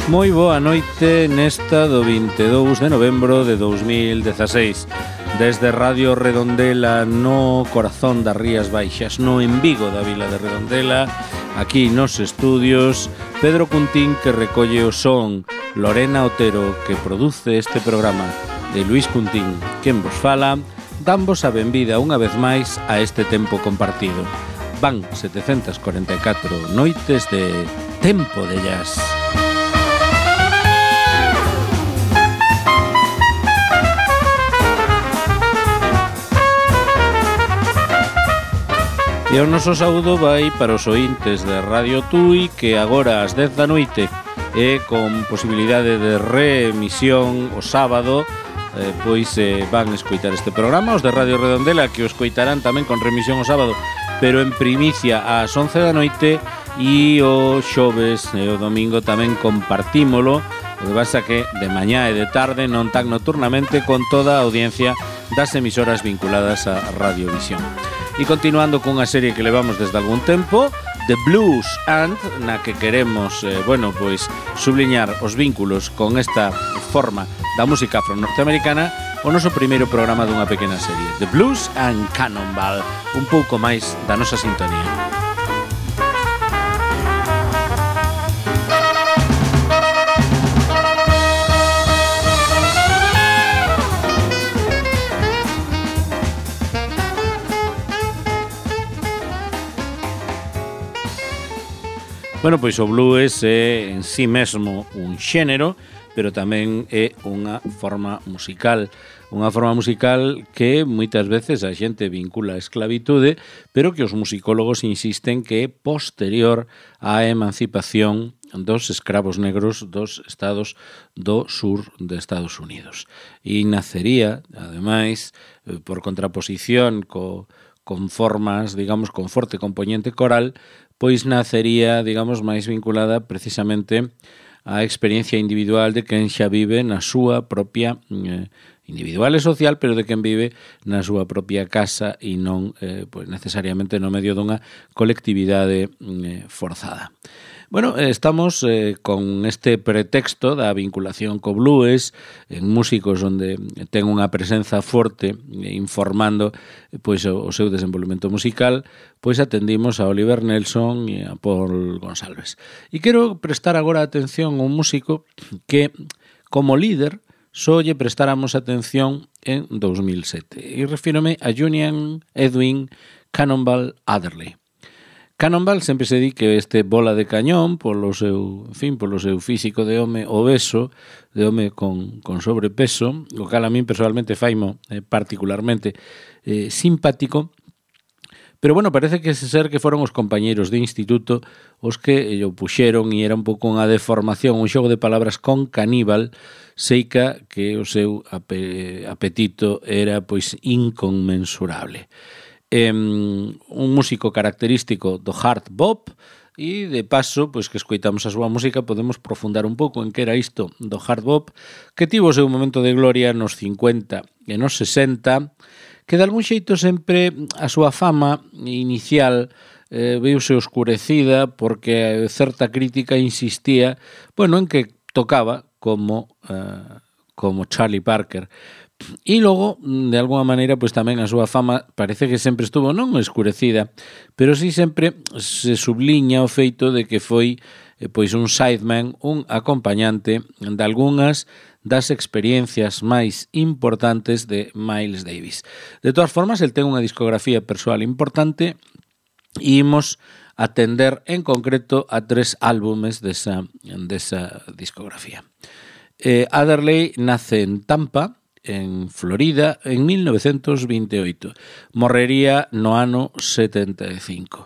Moi boa noite nesta do 22 de novembro de 2016. Desde Radio Redondela no corazón das Rías Baixas, no en Vigo da vila de Redondela, aquí nos estudios, Pedro Cuntín que recolle o son, Lorena Otero que produce este programa e Luís Cuntín quen vos fala, damos a benvida unha vez máis a este tempo compartido. Van 744 noites de Tempo de Jazz. E o noso saúdo vai para os ointes de Radio Tui que agora ás 10 da noite e con posibilidade de reemisión o sábado pois van escoitar este programa. Os de Radio Redondela que o escoitarán tamén con remisión o sábado, pero en primicia ás 11 da noite, e o xoves e o domingo tamén compartímolo, o que pasa que de mañá e de tarde, non tan nocturnamente, con toda a audiencia das emisoras vinculadas a Radiovisión. E continuando cunha serie que levamos desde algún tempo, The Blues And, na que queremos, pois subliñar os vínculos con esta forma da música afro-norteamericana, o noso primeiro programa dunha pequena serie, The Blues and Cannonball, un pouco máis da nosa sintonía. Bueno, pois o blues é en sí mesmo un xénero, pero tamén é unha forma musical que moitas veces a xente vincula a esclavitude, pero que os musicólogos insisten que é posterior á emancipación dos escravos negros dos estados do sur de Estados Unidos. E nacería, ademais, por contraposición con formas, digamos, con forte componente coral, pois nacería, digamos, máis vinculada precisamente á experiencia individual de quen xa vive na súa propia individual e social, pero de quen vive na súa propia casa e non pois necesariamente no medio dunha colectividade forzada. Bueno, estamos con este pretexto da vinculación co blues en músicos onde ten unha presenza forte informando pois o seu desenvolvemento musical, pois atendimos a Oliver Nelson e a Paul Gonsalves. E quero prestar agora atención a un músico que, como líder, só lle prestáramos atención en 2007. E refírome a Julian Edwin Cannonball Adderley. Cannonball sempre se di que este bola de cañón polo seu físico de home obeso, de home con sobrepeso, o cal a min personalmente faimo particularmente simpático. Pero bueno, parece que ser que foron os compañeiros de instituto os que o puxeron e era un pouco unha deformación, un xogo de palabras con caníbal, seica que o seu apetito era pois inconmensurable. Un músico característico do hard bop e de paso, pois que escoitamos a súa música podemos profundar un pouco en que era isto do hard bop que tivo o seu momento de gloria nos 50 e nos 60, que de algún xeito sempre a súa fama inicial veuse oscurecida porque certa crítica insistía, en que tocaba como Charlie Parker. E logo, de alguma maneira, pois tamén a súa fama parece que sempre estuvo non escurecida, pero sí sempre se subliña o feito de que foi pois un sideman, un acompañante de algunhas das experiencias máis importantes de Miles Davis. De todas formas, el ten unha discografía persoal importante e imos atender en concreto a 3 álbumes desa discografía. Adderley nace en Tampa, en Florida, en 1928. Morrería no ano 75.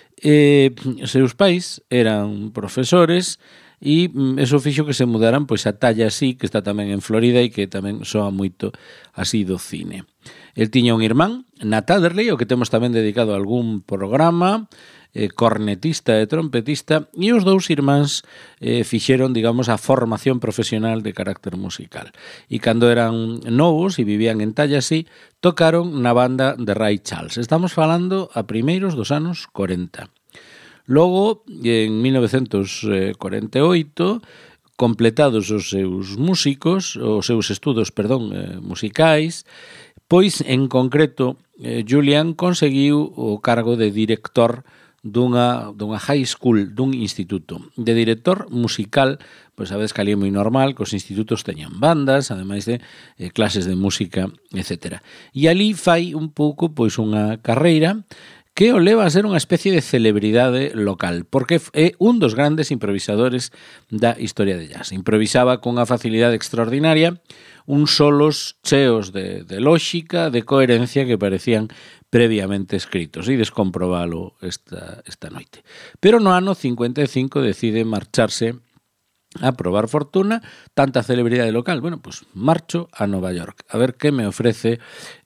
Os seus pais eran profesores e eso fixo que se mudaran pois a Tallahassee, que está tamén en Florida e que tamén soa moito así do cine. El tiña un irmán, Nat Adderley, o que temos tamén dedicado a algún programa, cornetista e trompetista, e os dous irmáns fixeron, digamos, a formación profesional de carácter musical. E cando eran novos e vivían en Tallahassee, tocaron na banda de Ray Charles. Estamos falando a primeiros dos anos 40. Logo, en 1948, completados os seus músicos, os seus estudos, musicais, pois en concreto Julian conseguiu o cargo de director dunha high school, dun instituto. De director musical, pois sabedes que ali é moi normal que os institutos teñan bandas, ademais de clases de música, etc. E ali fai un pouco pois unha carreira que o leva a ser unha especie de celebridade local, porque é un dos grandes improvisadores da historia de jazz. Improvisaba con unha facilidade extraordinaria, uns solos cheos de lógica, de coherencia que parecían previamente escritos, e descomprobalo esta noite. Pero no ano 55 decide marcharse a probar fortuna, tanta celebridade local. Bueno, pues marcho a Nova York, a ver que me ofrece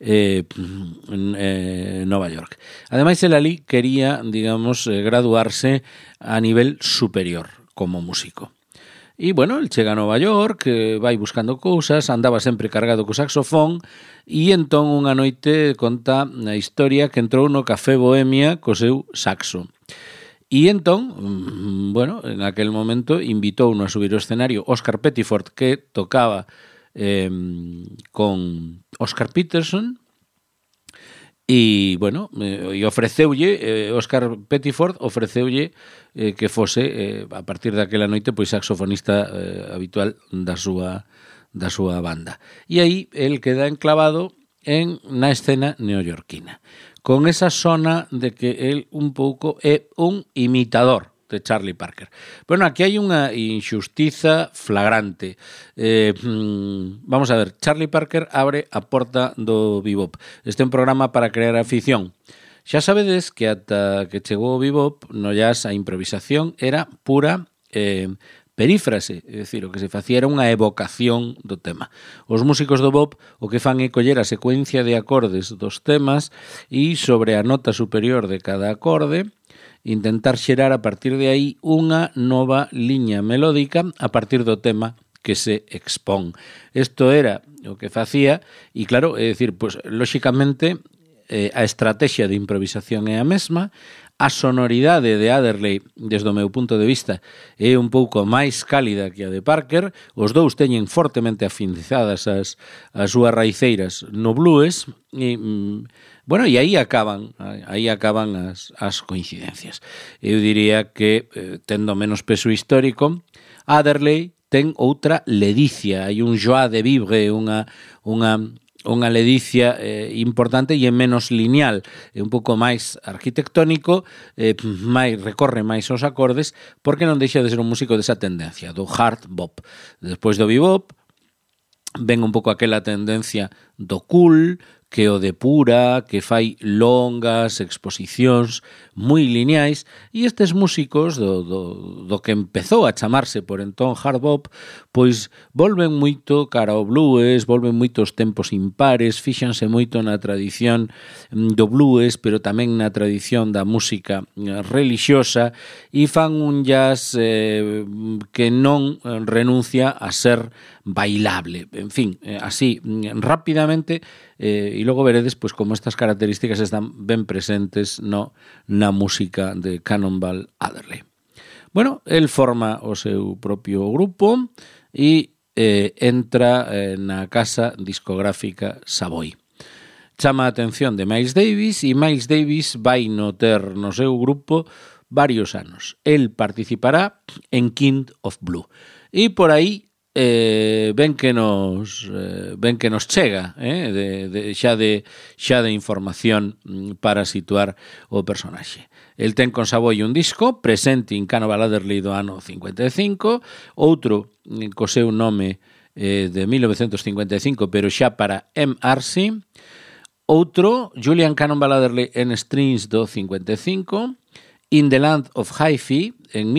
Nova York. Ademais, el ali quería, graduarse a nivel superior como músico. E, bueno, el chega a Nova York, vai buscando cousas, andaba sempre cargado co saxofón, e entón unha noite conta a historia que entrou no Café Bohemia co seu saxo. E entón, en aquel momento invitou-no a subir ao escenario Oscar Pettiford, que tocaba con Oscar Peterson, e, ofreceulle, Oscar Pettiford ofreceulle que fose, a partir daquela noite, pois saxofonista habitual da súa banda. E aí, el queda enclavado na escena neoyorquina, con esa sona de que el un pouco é un imitador de Charlie Parker. Bueno, aquí hai unha injustiza flagrante. Vamos a ver, Charlie Parker abre a porta do bebop. Este é un programa para crear afición. Xa sabedes que ata que chegou o bebop, no jazz a improvisación era pura perífrase, é dicir, o que se facía era unha evocación do tema. Os músicos do bop o que fan é coller a secuencia de acordes dos temas e sobre a nota superior de cada acorde intentar xerar a partir de aí unha nova liña melódica a partir do tema que se expón. Isto era o que facía e claro, é dicir, pois lóxicamente a estrategia de improvisación é a mesma. A sonoridade de Adderley, desde o meu punto de vista, é un pouco máis cálida que a de Parker. Os dous teñen fortemente afinizadas as súas raiceiras no blues e, e aí acaban as coincidencias. Eu diría que, tendo menos peso histórico, Adderley ten outra ledicia, hai un joie de vivre, unha ledicia importante e é menos lineal, é un pouco máis arquitectónico, recorre máis aos acordes, porque non deixa de ser un músico desa tendencia, do hard bop. Despois do bebop, ven un pouco aquela tendencia do cool, que o depura, que fai longas exposicións moi lineais, e estes músicos do que empezou a chamarse por entón hard bop, pois volven moito cara ao blues, volven moito os tempos impares, fíxanse moito na tradición do blues, pero tamén na tradición da música relixiosa, e fan un jazz que non renuncia a ser bailable. En fin, así, rápidamente, e logo veredes pois como estas características están ben presentes na música de Cannonball Adderley. Bueno, el forma o seu propio grupo e entra na casa discográfica Savoy. Chama a atención de Miles Davis e Miles Davis vai ter no seu grupo varios anos. El participará en King of Blue. E por aí ven que nos chega xa de información para situar o personaxe. El ten con Savoy un disco, Presenting Cannonball Adderley do ano 55, outro co seu nome de 1955, pero xa para MRC, outro, Julian Cannonball Adderley en Strings do 55, In the Land of Hi-Fi, en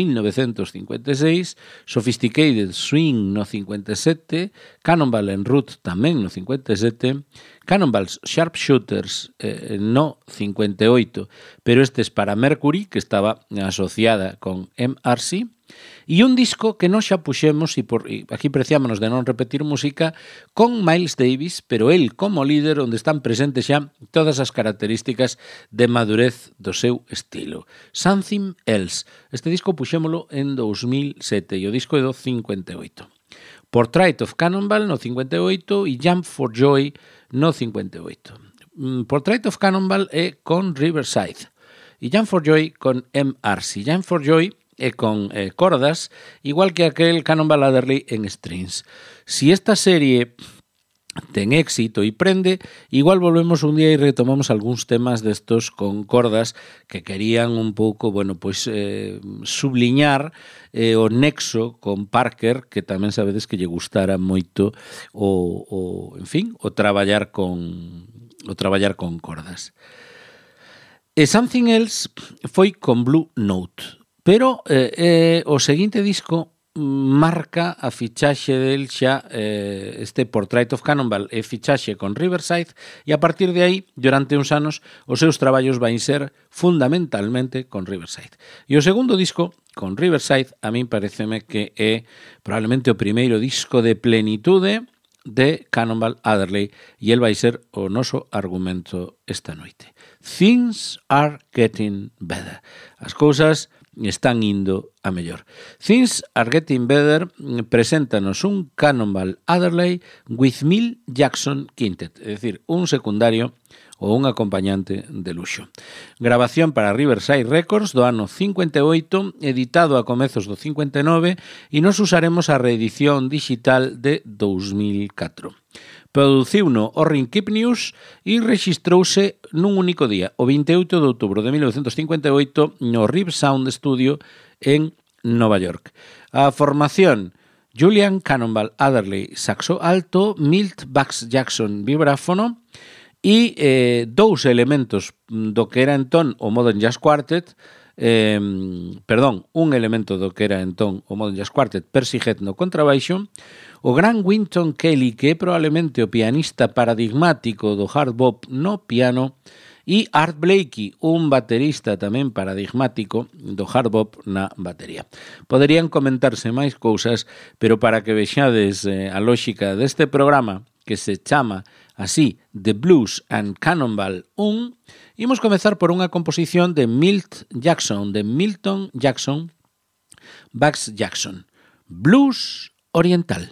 1956, Sophisticated Swing no 57, Cannonball en Route tamén no 57, Cannonball's Sharpshooters no 58, pero este es para Mercury, que estaba asociada con MRC, E un disco que nós xa puxemos, e aquí preciámonos de non repetir música, con Miles Davis, pero el como líder, onde están presentes xa todas as características de madurez do seu estilo. Something Else. Este disco puxémolo en 2007 e o disco é do 58. Portrait of Cannonball no 58 e Jump for Joy no 58. Portrait of Cannonball é con Riverside e Jump for Joy con MRC. Jump for Joy e con cordas, igual que aquel Cannonball Adderley en strings. Si esta serie ten éxito e prende, igual volvemos un día e retomamos algúns temas destos con cordas que querían un pouco, subliñar o nexo con Parker, que tamén sabedes que lle gustara moito o traballar con cordas. E Something Else foi con Blue Note. Pero o seguinte disco marca a fichaxe del xa este Portrait of Cannonball e fichaxe con Riverside e a partir de aí, durante uns anos, os seus traballos van ser fundamentalmente con Riverside. E o segundo disco, con Riverside, a min pareceme que é probablemente o primeiro disco de plenitude de Cannonball Adderley e el vai ser o noso argumento esta noite. Things are getting better. As cousas están indo a mellor. Things Are Getting Better preséntanos un Cannonball Adderley with Milt Jackson Quintet, é dicir, un secundario ou un acompañante de luxo. Grabación para Riverside Records do ano 58, editado a comezos do 59, e nos usaremos a reedición digital de 2004. Produciuno Orrin Kipnius e rexistrouse nun único día, o 28 de outubro de 1958, no Rib Sound Studio en Nova York. A formación: Julian Cannonball Adderley, saxo alto, Milt Bugs Jackson, vibráfono, e dous elementos do que era entón o Modern Jazz Quartet, un elemento do que era entón o Modern Jazz Quartet, Percy Head no contrabaixo, o gran Wynton Kelly, que é probablemente o pianista paradigmático do hard bop no piano, e Art Blakey, un baterista tamén paradigmático do hard bop na batería. Poderían comentarse máis cousas, pero para que vexades a lógica deste programa, que se chama así The Blues and Cannonball 1, imos comezar por unha composición de Milt Jackson, de Milton Jackson, Bugs Jackson, Blues Oriental.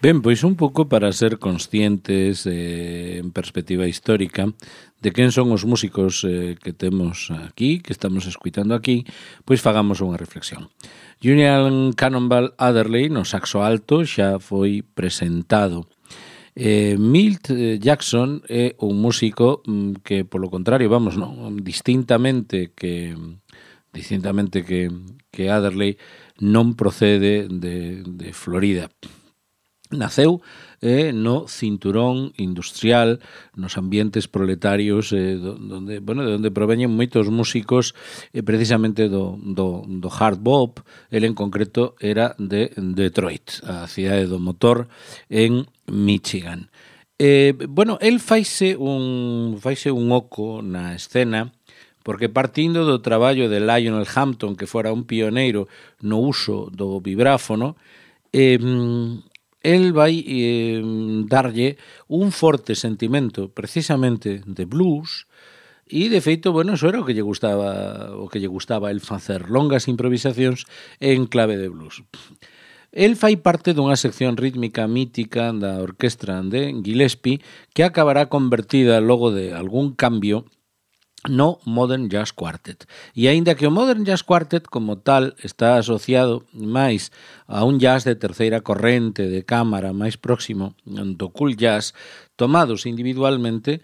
Ben, pois un pouco para ser conscientes en perspectiva histórica de quen son os músicos que temos aquí, que estamos escuitando aquí, pois fagamos unha reflexión. Julian Cannonball Adderley no saxo alto xa foi presentado. Milt Jackson é un músico que, polo contrario, vamos, non, distintamente que Adderley non procede de Florida. Naceu no cinturón industrial, nos ambientes proletarios de onde proveñen moitos músicos precisamente do hard bop. El en concreto era de Detroit, a cidade do motor en Michigan. El faise un oco na escena porque partindo do traballo de Lionel Hampton, que fora un pioneiro no uso do vibráfono, el vai darlle un forte sentimento precisamente de blues e, de feito, eso era o que lle gustaba el facer longas improvisacións en clave de blues. El fai parte dunha sección rítmica mítica da orquestra de Gillespie que acabará convertida logo de algún cambio no Modern Jazz Quartet. E aínda que o Modern Jazz Quartet como tal está asociado máis a un jazz de terceira corrente de cámara máis próximo do cool jazz, tomados individualmente,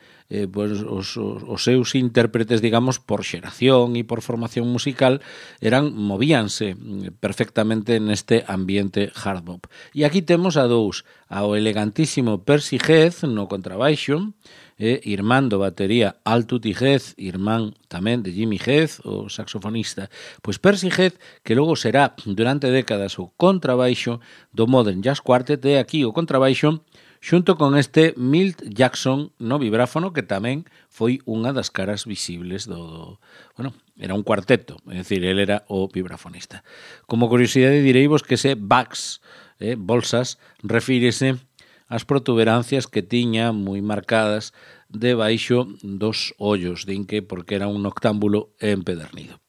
os seus intérpretes, digamos, por xeración e por formación musical, movíanse perfectamente neste ambiente hard bop. E aquí temos a dous, ao elegantísimo Percy Heath no contrabaixo, irmán do batería Al Tutti Heath, irmán tamén de Jimmy Heath, o saxofonista. Pois Percy Heath, que logo será durante décadas o contrabaixo do Modern Jazz Quartet, e aquí o contrabaixo xunto con este Milt Jackson no vibráfono, que tamén foi unha das caras visibles era un cuarteto, é dicir, ele era o vibrafonista. Como curiosidade direivos que ese bags, bolsas, refírese as protuberancias que tiña moi marcadas debaixo dos ollos, din que porque era un noctámbulo empedernido.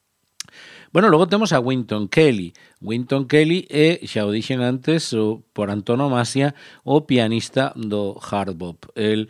Logo temos a Wynton Kelly. Wynton Kelly é, xa o dixen antes, por antonomasia, o pianista do hard bop. El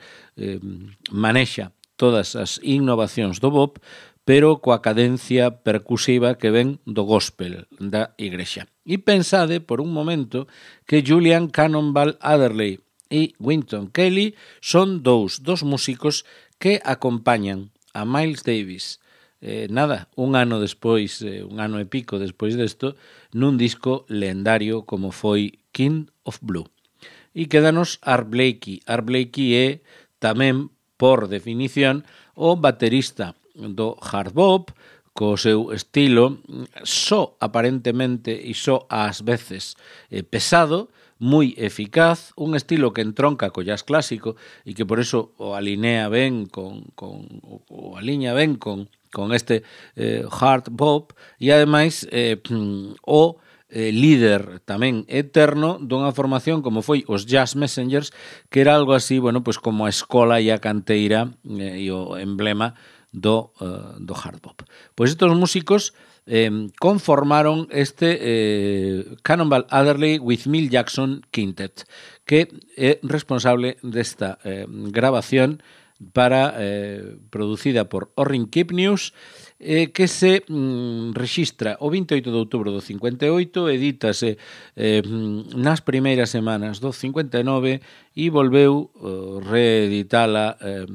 manexa todas as innovacións do bop, pero coa cadencia percusiva que ven do gospel da igrexa. E pensade por un momento que Julian Cannonball Adderley e Wynton Kelly son dos músicos que acompañan a Miles Davis un ano despois, un ano e pico despois desto, nun disco lendario como foi King of Blue. E quédanos Art Blakey. Art Blakey é tamén, por definición, o baterista do hard bop, co seu estilo só aparentemente e só ás veces pesado, moi eficaz, un estilo que entronca co jazz clásico e que por eso o alinea ben con este hard bop, e ademais o líder tamén eterno dunha formación como foi os Jazz Messengers, que era algo así, como a escola e a canteira e o emblema do hard bop. Pois estos músicos conformaron este Cannonball Adderley with Milt Jackson Quintet, que é responsable desta grabación producida por Orrin Kipnius, que se rexistra o 28 de outubro do 58, edítase nas primeiras semanas do 59 e volveu reeditala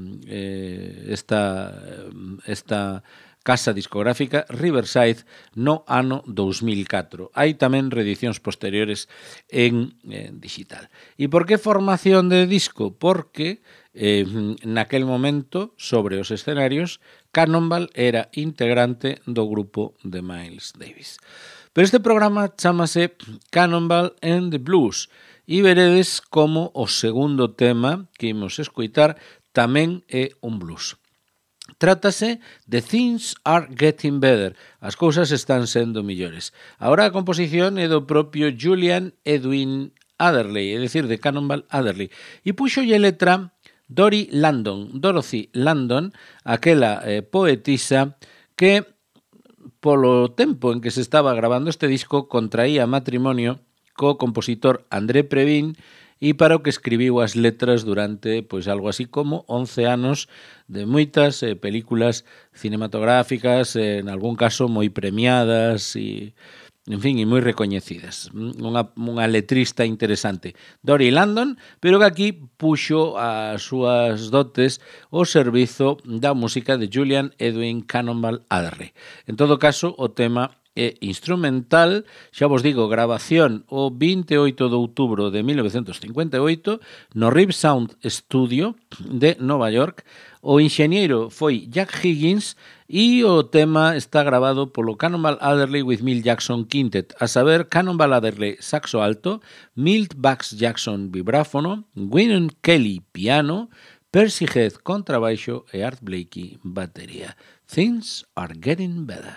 esta casa discográfica Riverside no ano 2004. Hai tamén reedicións posteriores en digital. E por que formación de disco? Porque naquel momento, sobre os escenarios, Cannonball era integrante do grupo de Miles Davis. Pero este programa chamase Cannonball and the Blues e veredes como o segundo tema que imos escoitar tamén é un blues. Trátase de Things Are Getting Better. As cousas están sendo millores. Agora a composición é do propio Julian Edwin Adderley, é dicir, de Cannonball Adderley. E puxolle letra Dorothy Landon, aquela poetisa que polo tempo en que se estaba grabando este disco contraía matrimonio co compositor André Previn e para o que escribiu as letras durante pois algo así como 11 anos de moitas películas cinematográficas, en algún caso moi premiadas e en fin, e moi recoñecidas. Unha letrista interesante. Dory Landon, pero que aquí puxo as súas dotes ao servizo da música de Julian Edwin Cannonball Adderley. En todo caso, o tema é instrumental, xa vos digo, grabación o 28 de outubro de 1958 no Rip Sound Studio de Nova York. O enxeñeiro foi Jack Higgins e o tema está grabado polo Cannonball Adderley with Milt Jackson Quintet, a saber, Cannonball Adderley saxo alto, Milt Bucks Jackson vibráfono, Wynton Kelly piano, Percy Heath contrabaixo e Art Blakey batería. Things are getting better.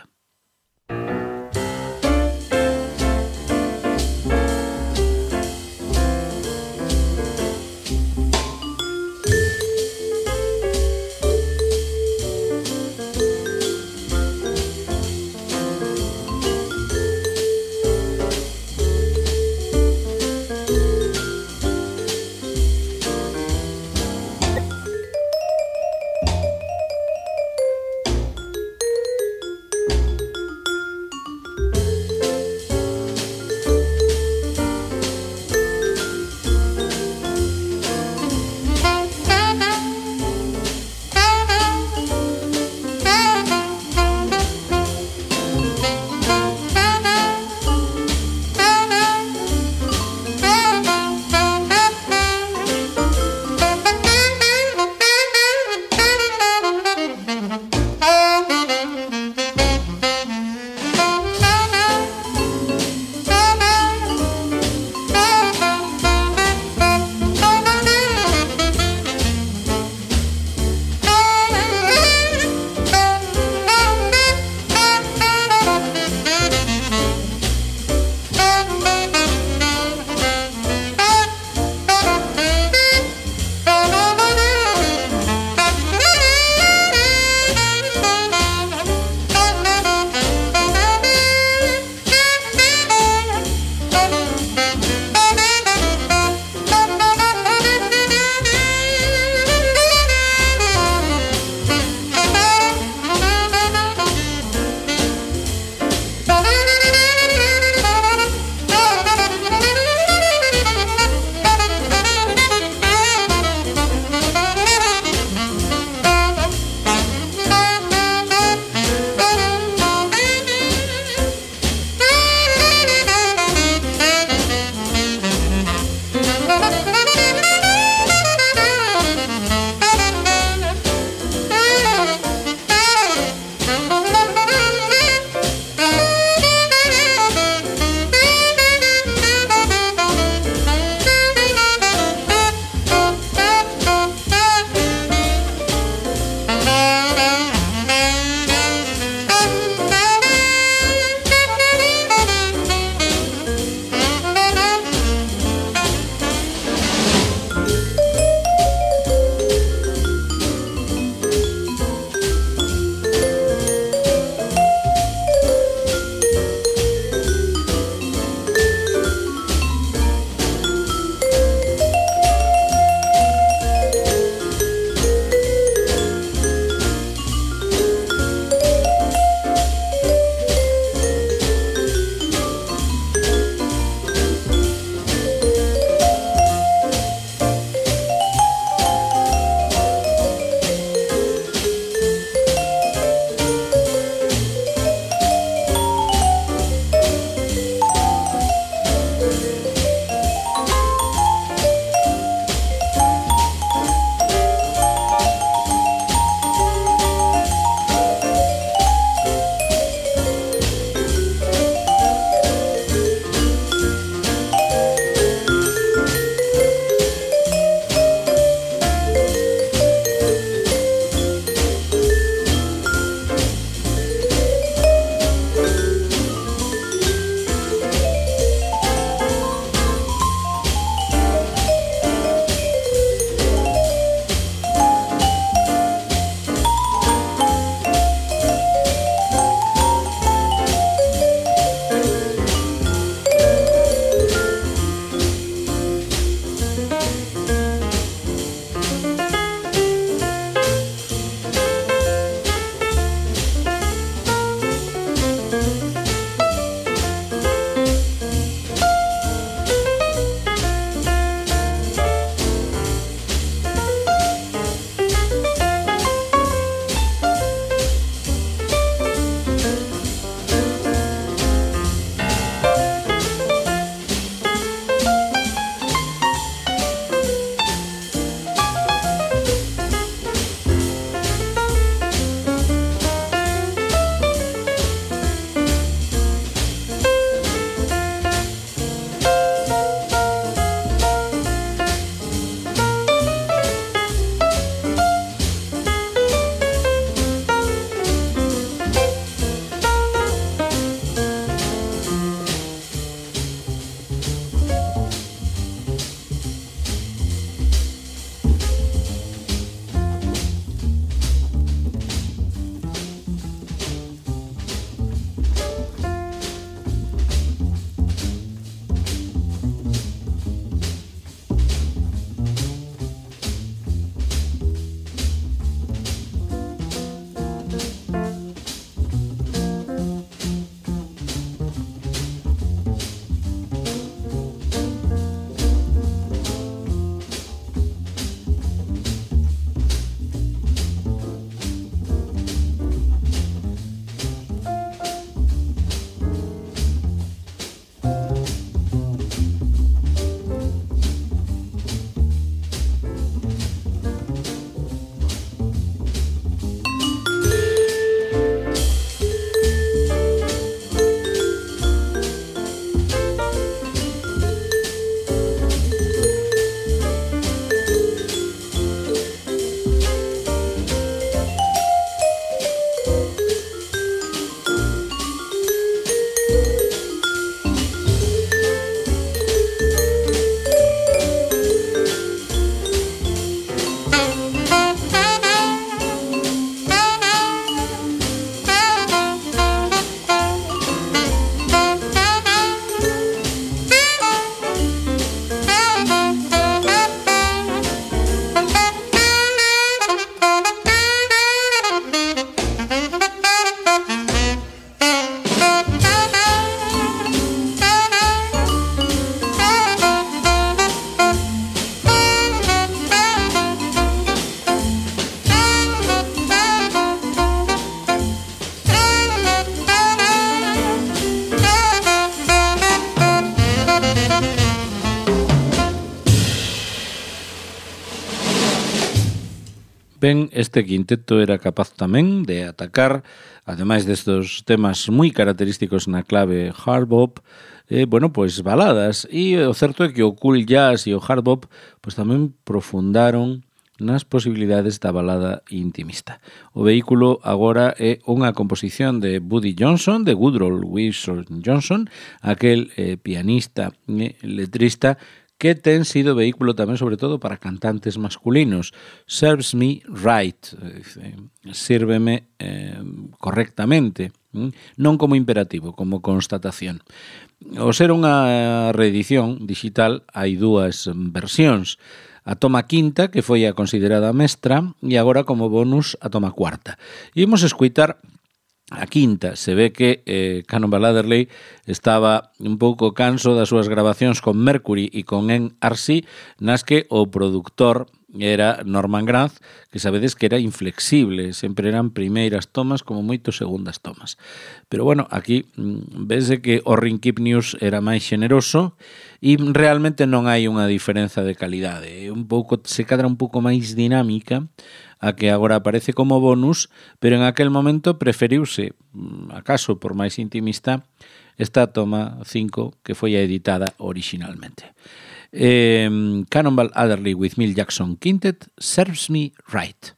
Ben, este quinteto era capaz tamén de atacar, ademais destos temas moi característicos na clave hard bop, bueno, pois baladas. E o certo é que o cool jazz e o hard bop pois tamén profundaron nas posibilidades da balada intimista. O vehículo agora é unha composición de Buddy Johnson, de Woodrow Wilson Johnson, aquel pianista e letrista que ten sido vehículo tamén sobre todo para cantantes masculinos. Serves me right, sírveme correctamente, non como imperativo, como constatación. O ser unha reedición digital, hai dúas versións. A toma quinta, que foi a considerada mestra, e agora como bonus a toma cuarta. E imos escuitar a quinta. Se ve que Cannonball Adderley estaba un pouco canso das súas grabacións con Mercury e con NRC, nas que o produtor era Norman Granz, que sabedes que era inflexible, sempre eran primeiras tomas como moito segundas tomas. Pero bueno, aquí vese que o Ring Keep News era máis xeneroso e realmente non hai unha diferenza de calidade. Un pouco, se cadra un pouco máis dinámica a que agora aparece como bonus, pero en aquel momento preferiuse, acaso por máis intimista, esta toma 5 que foi editada originalmente. Cannonball Adderley with Milt Jackson Quintet, Serves Me Right.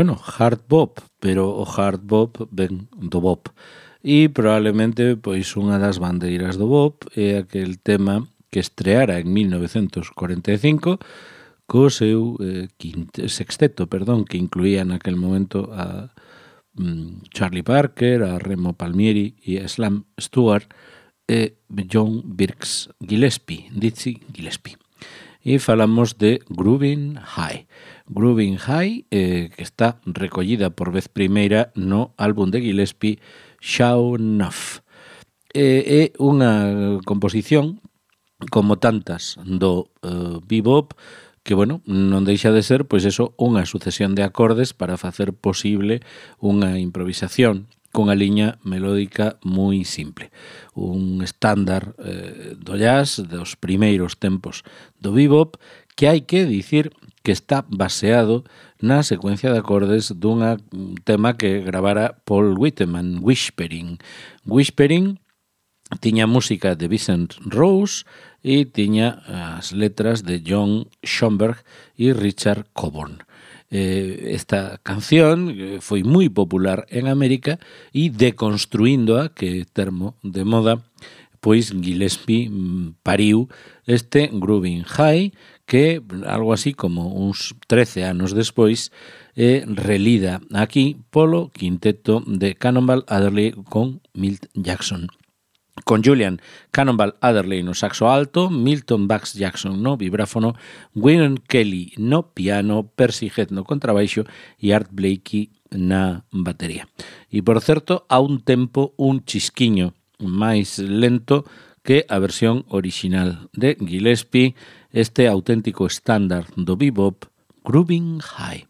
bueno, hard bop, pero o hard bop ven do bop. E probablemente pois unha das bandeiras do bop é aquel tema que estreara en 1945 co seu sexteto, que incluía naquel momento a Charlie Parker, a Remo Palmieri e a Slam Stewart e John Birks Gillespie, Dizzy Gillespie. E falamos de Groovin' High. Groovin' High, que está recollida por vez primeira no álbum de Gillespie Show Enough. É unha composición como tantas do bebop que, bueno, non deixa de ser, pois eso, unha sucesión de acordes para facer posible unha improvisación cunha liña melódica moi simple. Un estándar do jazz dos primeiros tempos do bebop que hai que dicir que está baseado na secuencia de acordes dun tema que gravara Paul Whiteman, Whispering. Whispering tiña música de Vincent Rose e tiña as letras de John Schoenberg e Richard Coburn. Esta canción foi moi popular en América e deconstruíndoa, que é termo de moda, pois Gillespie pariu este Groovin' High que, algo así como uns 13 anos despois, é relida aquí polo quinteto de Cannonball Adderley con Milt Jackson. Con Julian Cannonball Adderley no saxo alto, Milton Bax Jackson no vibráfono, Wayne Kelly no piano, Percy Heath no contrabaixo e Art Blakey na batería. E, por certo, a un tempo un chisquiño máis lento que a versión original de Gillespie, este auténtico estándar do bebop, Groovin' High.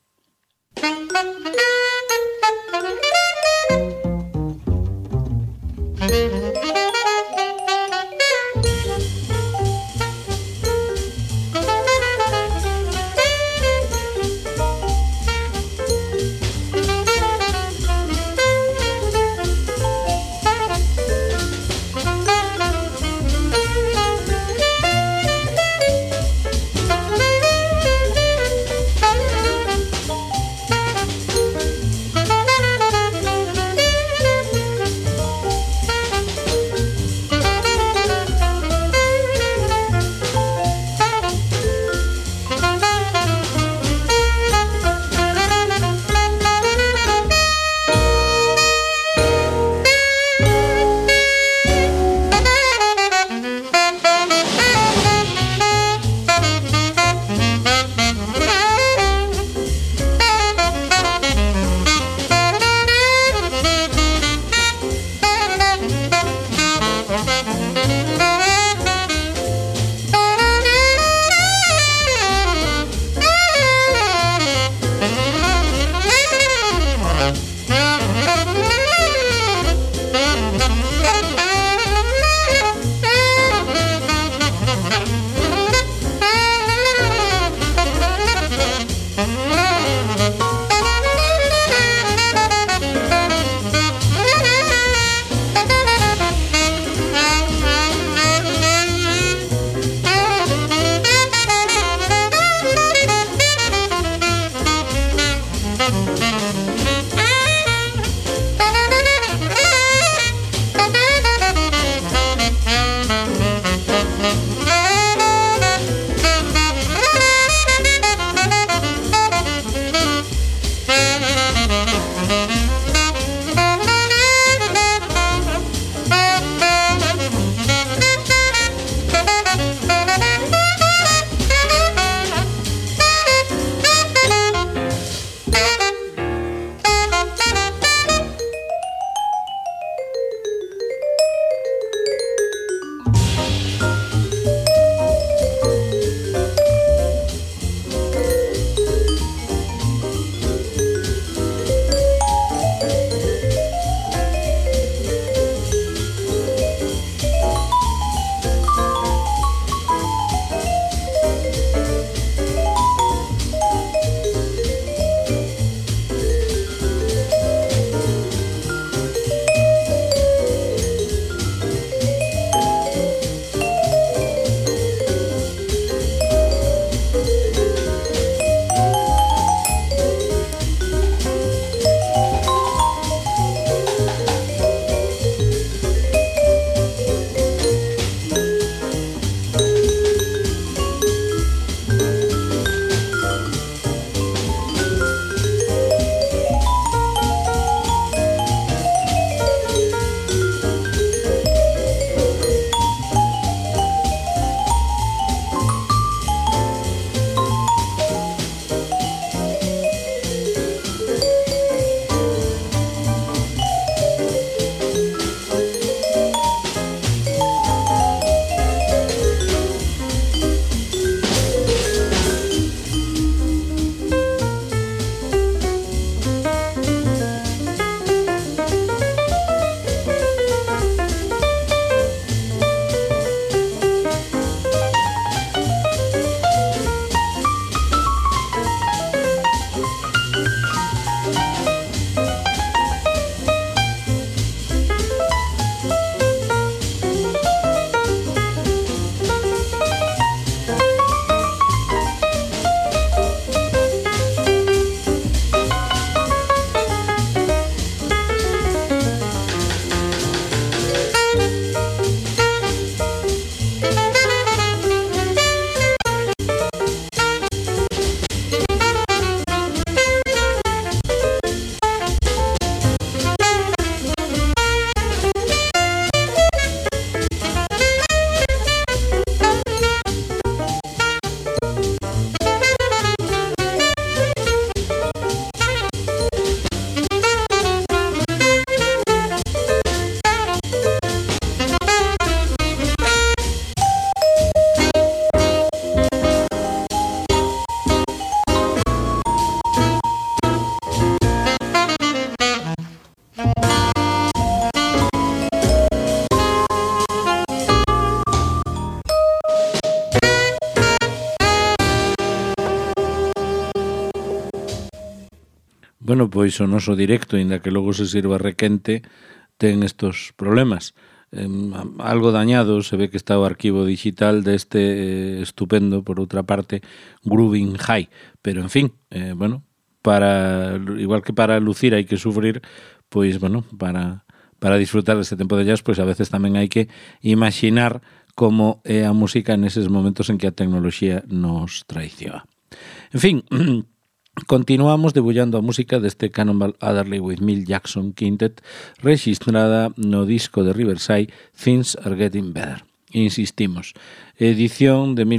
Bueno, pois o noso directo, inda que logo se sirva requente, ten estos problemas. Algo dañado, se ve que está o arquivo digital deste estupendo, por outra parte, Grooving High, pero en fin, bueno, igual que para lucir hai que sufrir, pois bueno, para disfrutar deste tempo de jazz, pois a veces tamén hai que imaginar como é a música neses momentos en que a tecnoloxía nos traiciona. En fin, continuamos debullando a música deste Cannonball Adderley with Milt Jackson Quintet, registrada no disco de Riverside Things Are Getting Better. Insistimos, edición de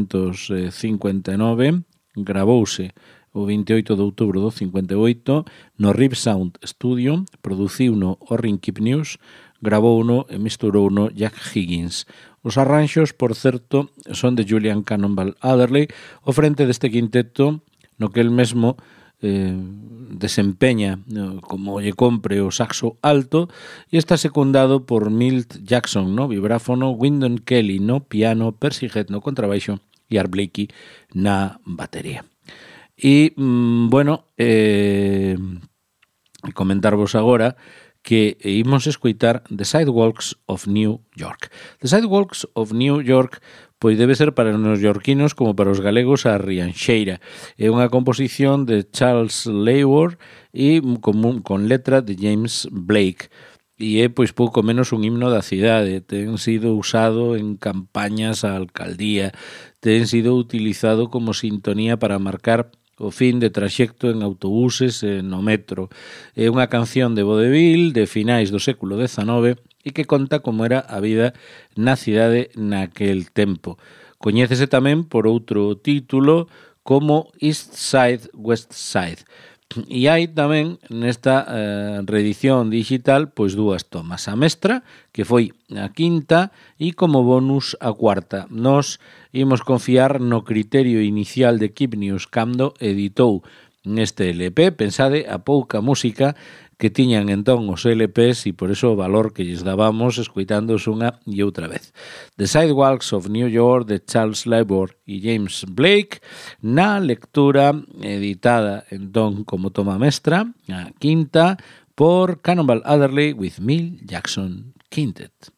1959, gravouse o 28 de outubro do 58 no Rip Sound Studio, produciuno o Ringkeep News, gravouno e misturouno Jack Higgins. Os arranxos, por certo, son de Julian Cannonball Adderley, o frente deste quinteto no que el mesmo desempeña como lle compre o saxo alto e está secundado por Milt Jackson no vibráfono, Wyndon Kelly no piano, Percy Head no contrabaixo e Art Blakey na batería. E, bueno, comentarvos agora que imos escoitar The Sidewalks of New York. The Sidewalks of New York pois debe ser para os neoyorquinos como para os galegos a Rianxeira. É unha composición de Charles Leyworth e con letra de James Blake. E é pois pouco menos un himno da cidade. Ten sido usado en campañas á alcaldía. Ten sido utilizado como sintonía para marcar o fin de traxecto en autobuses e no metro. É unha canción de vodevil de finais do século XIX e que conta como era a vida na cidade naquel tempo. Coñécese tamén por outro título como East Side, West Side. E hai tamén nesta reedición digital pois dúas tomas. A mestra, que foi a quinta, e como bonus a cuarta. Nos imos confiar no criterio inicial de Keep News cando editou neste LP. Pensade a pouca música que tiñan entón os LPs e por eso o valor que lles dábamos escoitándoos unha e outra vez. The Sidewalks of New York de Charles Leyworth e James Blake na lectura editada entón como toma mestra, a quinta, por Cannonball Adderley with Milt Jackson Quintet.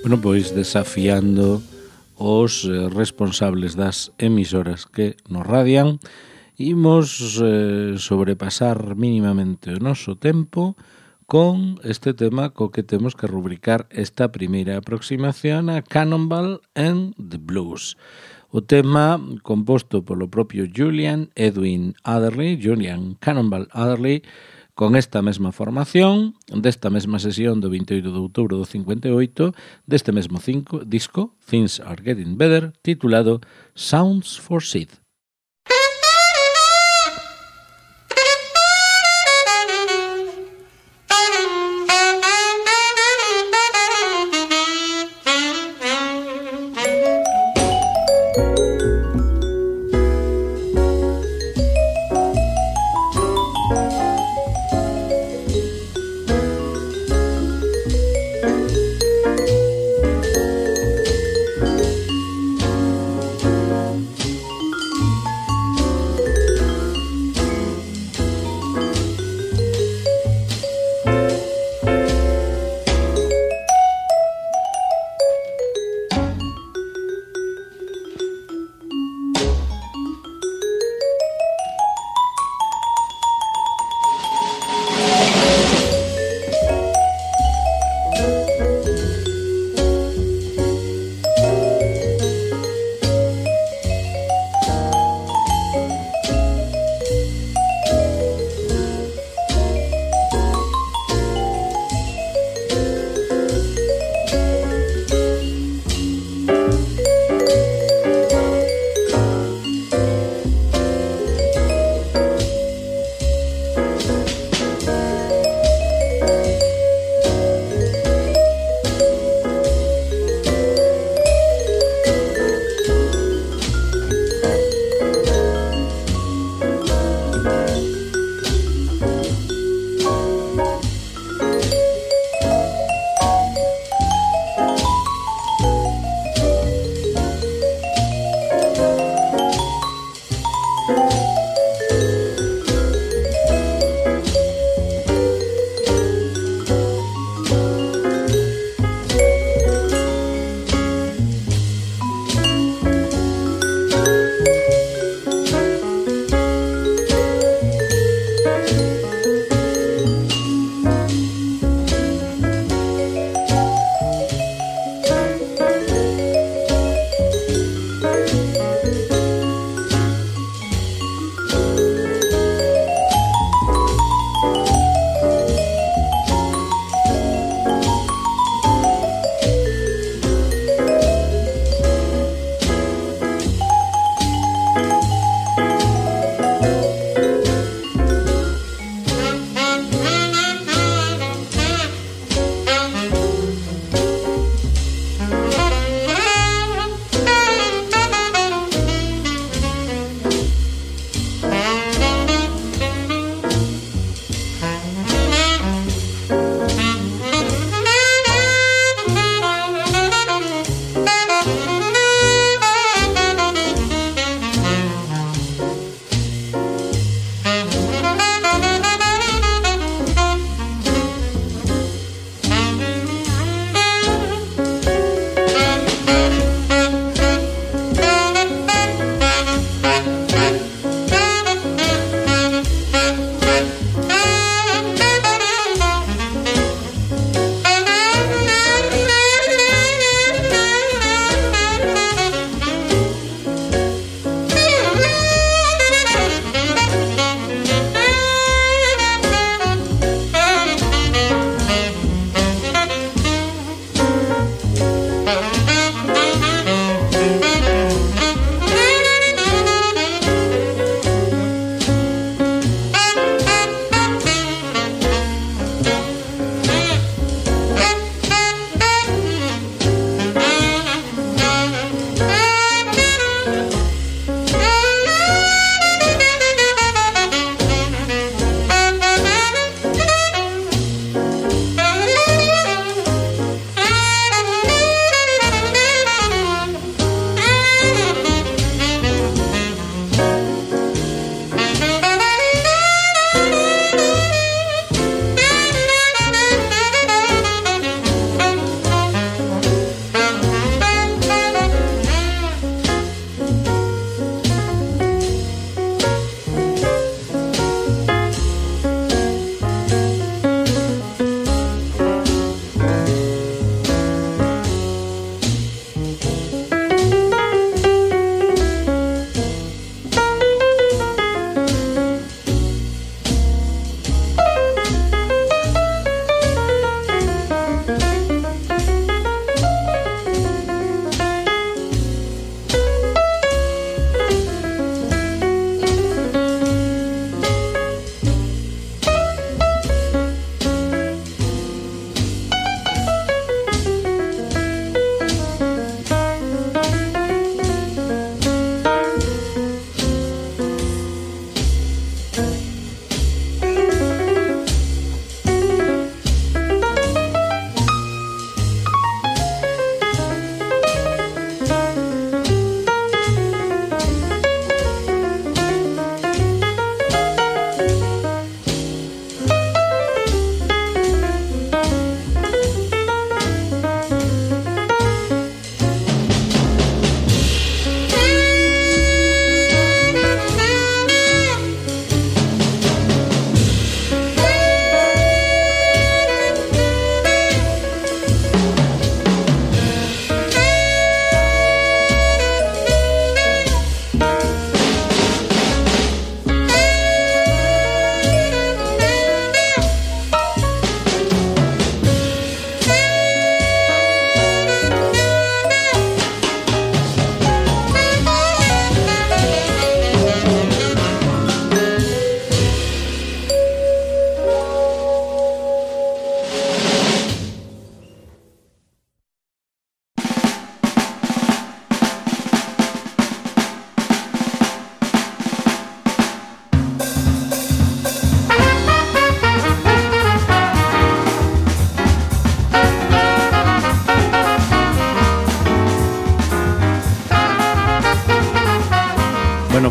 Bueno, pois desafiando os responsables das emisoras que nos radian, imos sobrepasar mínimamente o noso tempo con este tema co que temos que rubricar esta primeira aproximación a Cannonball and the Blues. O tema composto polo propio Julian Cannonball Adderley, con esta mesma formación, desta mesma sesión do 28 de outubro do 58, deste mesmo disco, Things Are Getting Better, titulado Sounds for Sid.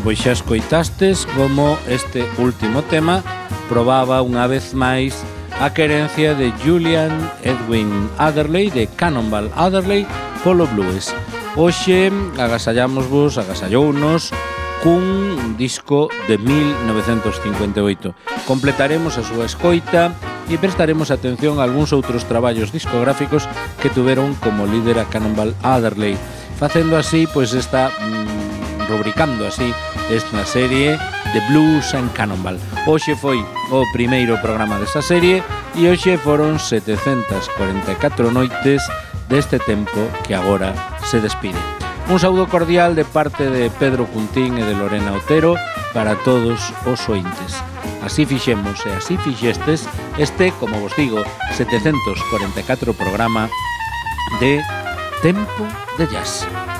pois xa escoitastes como este último tema probaba unha vez máis a querencia de Julian Edwin Adderley, de Cannonball Adderley, polo blues. Hoxe agasallámonos cun disco de 1958. Completaremos a súa escoita e prestaremos atención a algúns outros traballos discográficos que tuveron como líder a Cannonball Adderley, facendo así, pois rubricando así esta serie de Blues and Cannonball. Hoxe foi o primeiro programa desta serie e hoxe foron 744 noites deste tempo que agora se despide. Un saúdo cordial de parte de Pedro Cuntín e de Lorena Otero para todos os ointes. Así fixemos e así fixestes este, como vos digo, 744 programa de Tempo de Jazz.